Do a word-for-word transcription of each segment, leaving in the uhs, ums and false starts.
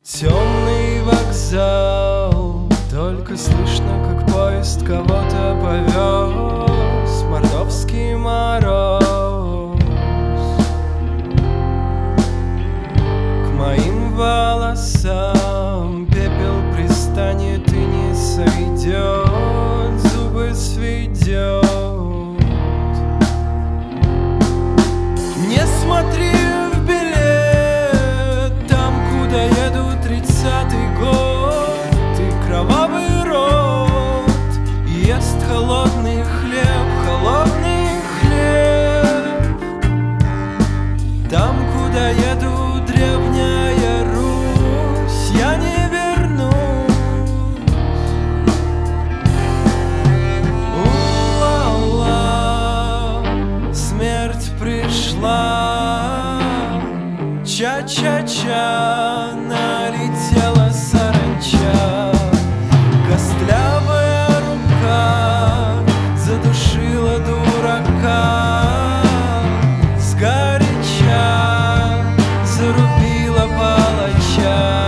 Темный вокзал, только слышно, как поезд кого-то повез. Мордовский мороз к моим волосам, пепел пристанет и не сойдет, зубы сведет. Не смотри в билет, там, куда еду, тридцатый год, и кровавый рот ест холодный хлеб, холодный хлеб. Там, куда еду, древняя Русь, я не вернусь. У-ла-ла, смерть пришла, ча-ча-ча, налетела саранча. Костлявая рука задушила дурака, сгоряча зарубила палача.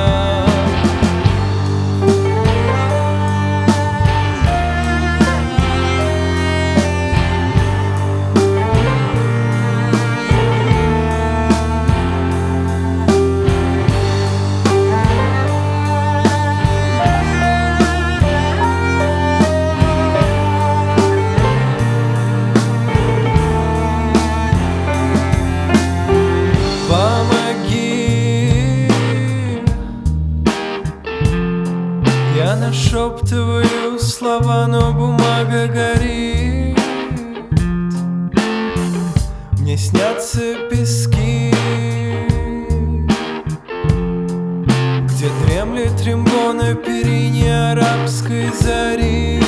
Я нашептываю слова, но бумага горит. Мне снятся пески, где дремлет рембо на перине арабской зари.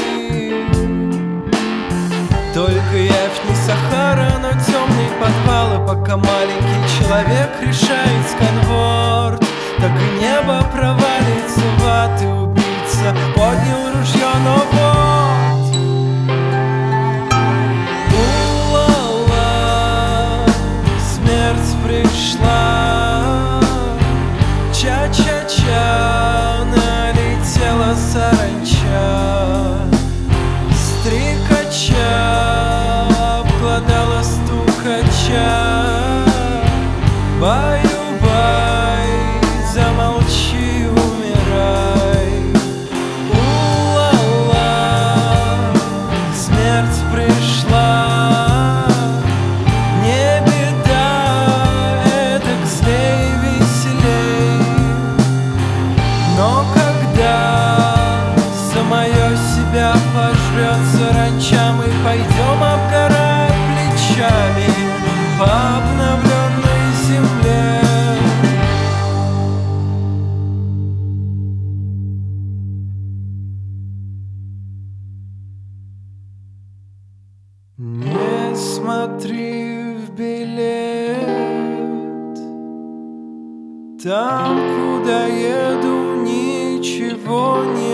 Только явь не Сахара, но темные подвалы, пока маленький человек решает сканворд, так и небо провалится в ад, и убийца поднял ружье, но вот у-ла-ла, смерть пришла, ча-ча-ча, налетела саранча. Стрекача обглодала стукача. Баю-бай, замолчи, умирай. У-ла-ла, смерть пришла. Не беда, эдак злей, веселей. Но когда самое себя пожрет саранча, мы пойдем обгорать плечами по обновленной земле. Не смотри в билет, там, куда еду, ничего не